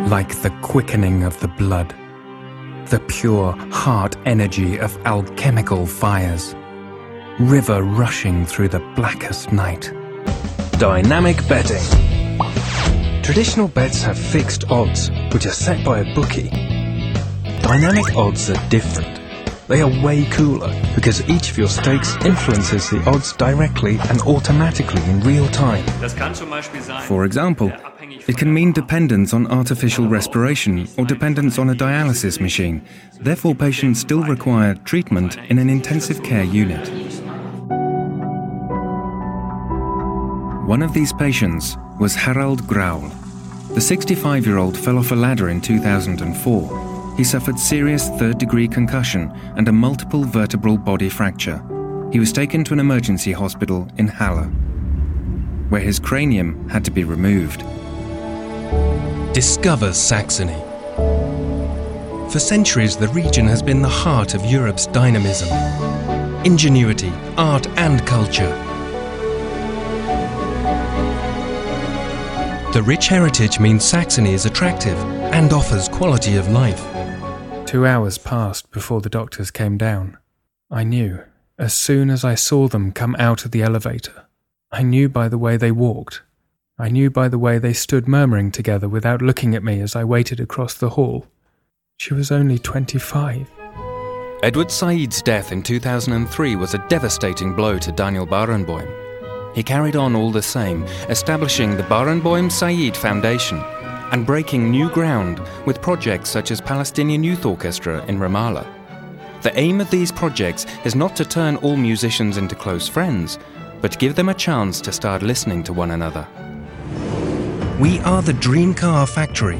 like the quickening of the blood, the pure heart energy of alchemical fires, river rushing through the blackest night. Dynamic betting. Traditional bets have fixed odds, which are set by a bookie. Dynamic odds are different. They are way cooler because each of your stakes influences the odds directly and automatically in real time. For example, it can mean dependence on artificial respiration or dependence on a dialysis machine. Therefore, patients still require treatment in an intensive care unit. One of these patients was Harald Graul. The 65-year-old fell off a ladder in 2004. He suffered serious third-degree concussion and a multiple vertebral body fracture. He was taken to an emergency hospital in Halle, where his cranium had to be removed. Discover Saxony. For centuries, the region has been the heart of Europe's dynamism, ingenuity, art and culture. The rich heritage means Saxony is attractive and offers quality of life. 2 hours passed before the doctors came down. I knew, as soon as I saw them come out of the elevator. I knew by the way they walked. I knew by the way they stood murmuring together without looking at me as I waited across the hall. She was only 25. Edward Said's death in 2003 was a devastating blow to Daniel Barenboim. He carried on all the same, establishing the Barenboim Said Foundation and breaking new ground with projects such as Palestinian Youth Orchestra in Ramallah. The aim of these projects is not to turn all musicians into close friends, but to give them a chance to start listening to one another. We are the Dream Car Factory.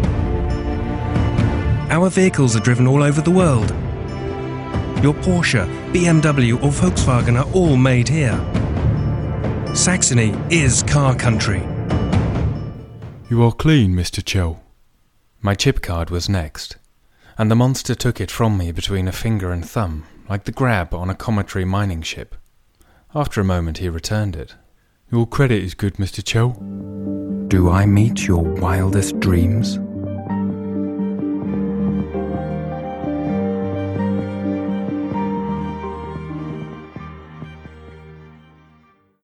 Our vehicles are driven all over the world. Your Porsche, BMW or Volkswagen are all made here. Saxony is car country. You are clean, Mr. Chell. My chip card was next, and the monster took it from me between a finger and thumb, like the grab on a cometary mining ship. After a moment he returned it. Your credit is good, Mr. Chell. Do I meet your wildest dreams?